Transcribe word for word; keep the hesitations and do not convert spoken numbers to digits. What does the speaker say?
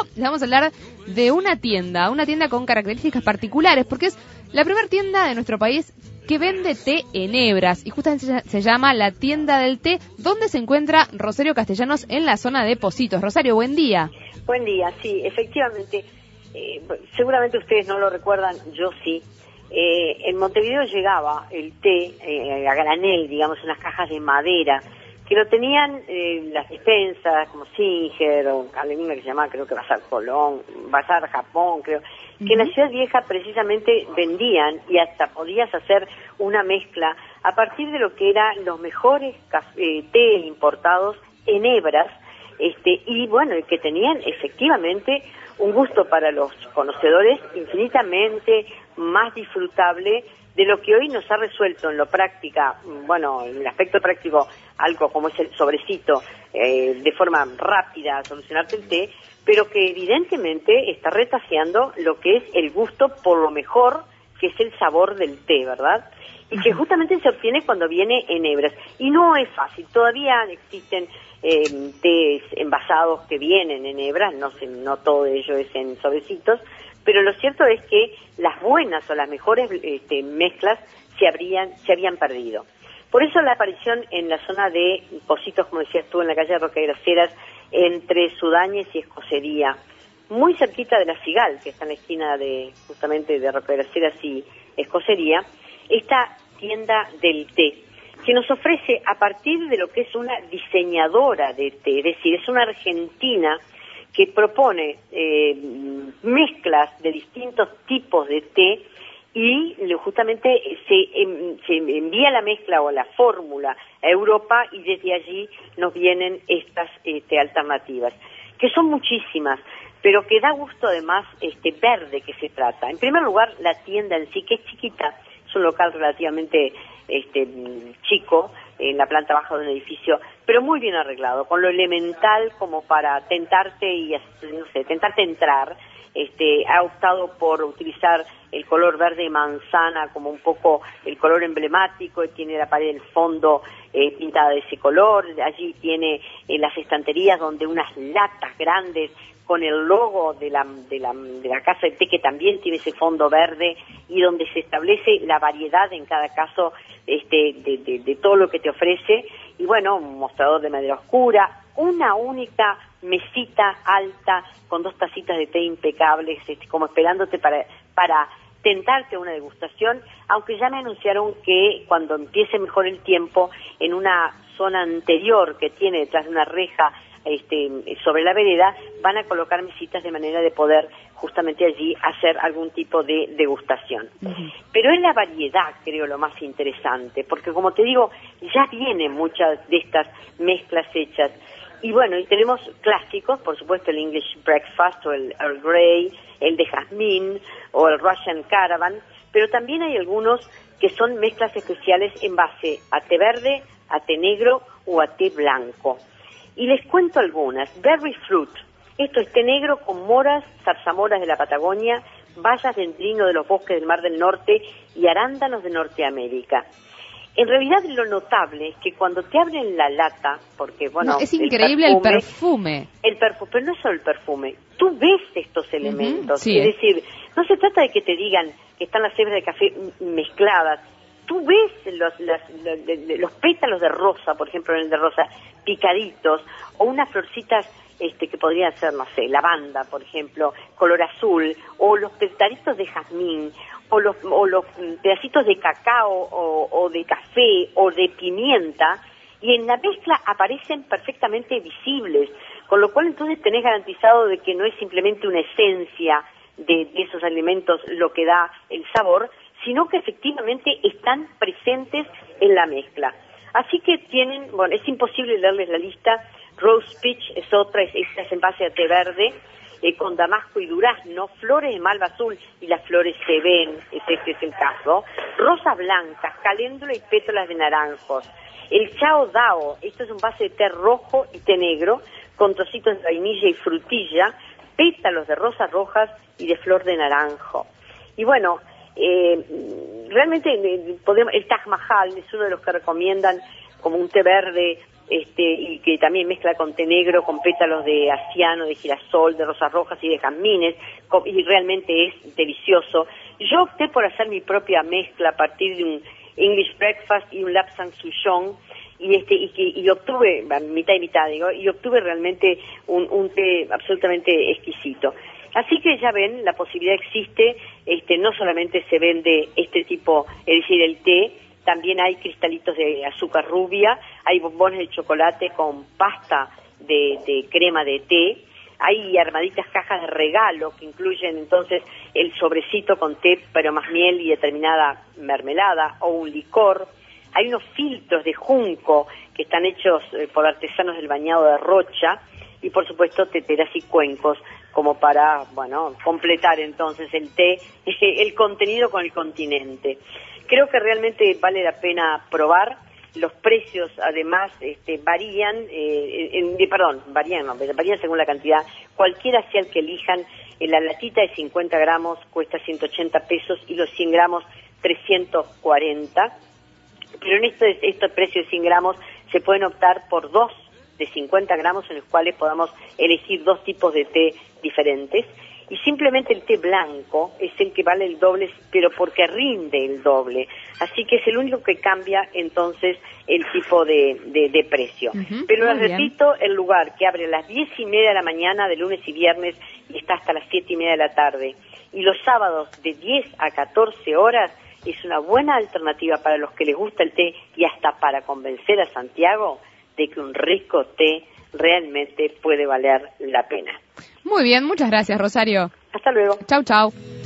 le vamos a hablar de una tienda, una tienda con características particulares, porque es la primera tienda de nuestro país que vende té en hebras, y justamente se llama la Tienda del Té, donde se encuentra Rosario Castellanos en la zona de Pocitos. Rosario, buen día. Buen día, sí, efectivamente, eh, seguramente ustedes no lo recuerdan, yo sí. Eh, en Montevideo llegaba el té eh, a granel, digamos, en las cajas de madera, que lo tenían eh, las despensas, como Singer, o alguna que se llamaba, creo que Bazar Colón, Bazar Japón, creo, que uh-huh. en la Ciudad Vieja precisamente vendían y hasta podías hacer una mezcla a partir de lo que eran los mejores eh, té importados en hebras, este, y bueno, que tenían efectivamente un gusto para los conocedores infinitamente más disfrutable de lo que hoy nos ha resuelto en lo práctica, bueno, en el aspecto práctico, algo como es el sobrecito, eh, de forma rápida solucionarte el té, pero que evidentemente está retaseando lo que es el gusto por lo mejor que es el sabor del té, ¿verdad? Y que justamente se obtiene cuando viene en hebras. Y no es fácil, todavía existen eh, tés envasados que vienen en hebras, no sé, no todo ello es en sobrecitos, pero lo cierto es que las buenas o las mejores este, mezclas se habrían se habían perdido. Por eso la aparición en la zona de Pocitos, como decías tú, en la calle de Roca de Graceras, entre Sudáñez y Escocería, muy cerquita de la Figal, que está en la esquina de justamente de Roca de Graceras y Escocería, esta tienda del té, que nos ofrece a partir de lo que es una diseñadora de té, es decir, es una argentina que propone eh, mezclas de distintos tipos de té y justamente se, se envía la mezcla o la fórmula a Europa y desde allí nos vienen estas este, alternativas, que son muchísimas, pero que da gusto además este, ver de qué se trata. En primer lugar, la tienda en sí, que es chiquita, es un local relativamente este, chico, en la planta baja de un edificio, pero muy bien arreglado, con lo elemental como para tentarte y, no sé, tentarte entrar. Este, ha optado por utilizar el color verde manzana como un poco el color emblemático, y tiene la pared del fondo eh, pintada de ese color. Allí tiene eh, las estanterías donde unas latas grandes con el logo de la, de la, de la casa de té, que también tiene ese fondo verde, y donde se establece la variedad en cada caso este, de, de, de todo lo que te ofrece. Y bueno, un mostrador de madera oscura, una única mesita alta con dos tacitas de té impecables, este, como esperándote para, para tentarte una degustación, aunque ya me anunciaron que cuando empiece mejor el tiempo, en una zona anterior que tiene detrás de una reja este, sobre la vereda, van a colocar mesitas de manera de poder justamente allí hacer algún tipo de degustación. Uh-huh. Pero es la variedad, creo, lo más interesante, porque como te digo, ya vienen muchas de estas mezclas hechas. Y bueno, y tenemos clásicos, por supuesto el English Breakfast o el Earl Grey, el de jazmín o el Russian Caravan, pero también hay algunos que son mezclas especiales en base a té verde, a té negro o a té blanco. Y les cuento algunas. Berry Fruit, esto es té negro con moras, zarzamoras de la Patagonia, bayas de entrino de los bosques del Mar del Norte y arándanos de Norteamérica. En realidad lo notable es que cuando te abren la lata, porque bueno... No, es increíble el perfume. El perfume, pero no es solo el perfume. Tú ves estos elementos. Uh-huh, sí. Es decir, no se trata de que te digan que están las hebras de café mezcladas. Tú ves los, las, los, los pétalos de rosa, por ejemplo, en el de rosa, picaditos, o unas florcitas este, que podrían ser, no sé, lavanda, por ejemplo, color azul, o los petalitos de jazmín, o los, o los pedacitos de cacao o, o de café o de pimienta, y en la mezcla aparecen perfectamente visibles, con lo cual entonces tenés garantizado de que no es simplemente una esencia de, de esos alimentos lo que da el sabor, sino que efectivamente están presentes en la mezcla. Así que tienen, bueno, es imposible leerles la lista. Rose Peach es otra, es, es en base a té verde, Eh, con damasco y durazno, flores de malva azul, y las flores se ven, este es el caso, rosas blancas, caléndula y pétalas de naranjos. El Chao Dao, esto es un base de té rojo y té negro, con trocitos de vainilla y frutilla, pétalos de rosas rojas y de flor de naranjo. Y bueno, eh, realmente eh, podemos, el Taj Mahal es uno de los que recomiendan como un té verde este, y que también mezcla con té negro, con pétalos de aciano, de girasol, de rosas rojas y de jazmines, y realmente es delicioso. Yo opté por hacer mi propia mezcla a partir de un English breakfast y un lapsang souchong, y este y, y, y obtuve mitad y mitad digo y obtuve realmente un, un té absolutamente exquisito. Así que ya ven, la posibilidad existe. Este no solamente se vende este tipo, es decir, el té, también hay cristalitos de azúcar rubia, hay bombones de chocolate con pasta de, de crema de té, hay armaditas cajas de regalo que incluyen entonces el sobrecito con té, pero más miel y determinada mermelada o un licor. Hay unos filtros de junco que están hechos eh, por artesanos del bañado de Rocha, y por supuesto teteras y cuencos como para, bueno, completar entonces el té, el contenido con el continente. Creo que realmente vale la pena probar. Los precios además este, varían, eh, en, eh, perdón, varían, no, varían según la cantidad. Cualquiera sea el que elijan, en la latita de cincuenta gramos cuesta ciento ochenta pesos y los cien gramos trescientos cuarenta. Pero en este, este precio de cien gramos se pueden optar por dos de cincuenta gramos en los cuales podamos elegir dos tipos de té diferentes. Y simplemente el té blanco es el que vale el doble, pero porque rinde el doble. Así que es el único que cambia entonces el tipo de, de, de precio. Uh-huh, pero les repito, el lugar que abre a las diez y media de la mañana de lunes y viernes y está hasta las siete y media de la tarde. Y los sábados de diez a catorce horas es una buena alternativa para los que les gusta el té y hasta para convencer a Santiago de que un rico té realmente puede valer la pena. Muy bien, muchas gracias, Rosario. Hasta luego. Chau, chau.